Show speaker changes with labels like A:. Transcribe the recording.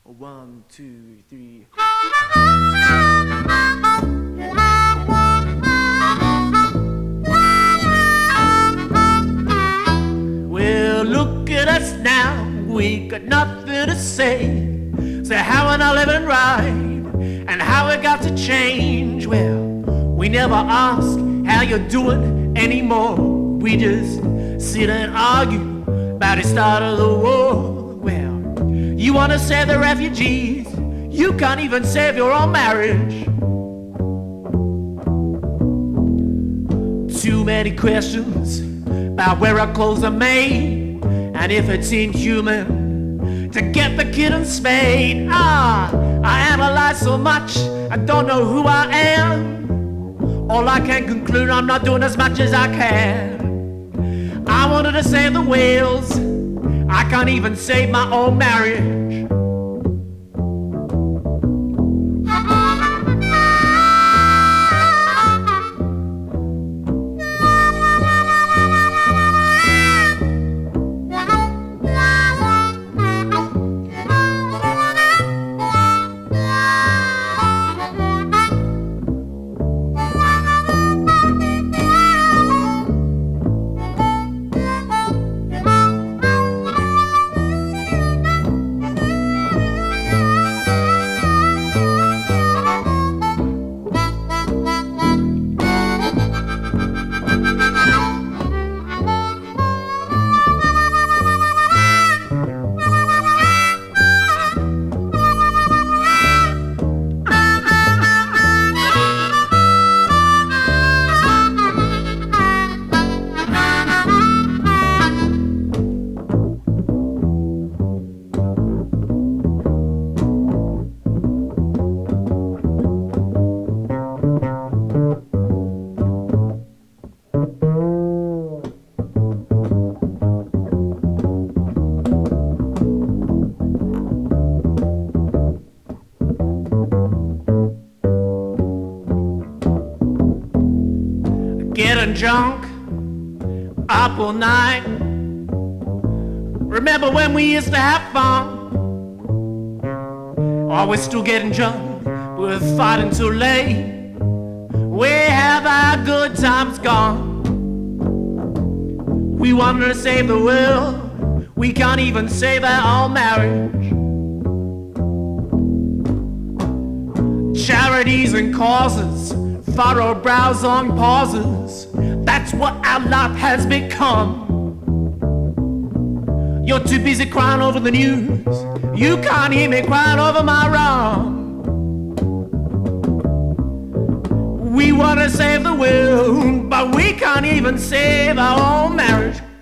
A: One, two, three. Well, look at us now, we got nothing to say. Say how we're not living right, and how it got to change. Well, we never ask how you're doing anymore. We just sit and argue about the start of the war. Well, you wanna save the refugees, you can't even save your own marriage. Too many questions about where our clothes are made, and if it's inhuman to get the kittens spayed. I analyze so much, I don't know who I am. All I can conclude, I'm not doing as much as I can. I wanted to save the whales, I can't even save my own marriage. Getting drunk, up all night. Remember when we used to have fun? Oh, we're still getting drunk, we're fighting too late. Where have our good times gone? We wanted to save the world, we can't even save our own marriage. Charities and causes, furrow brows on pauses. That's what our life has become. You're too busy crying over the news, you can't hear me crying over my wrong. We wanna save the world, but we can't even save our own marriage.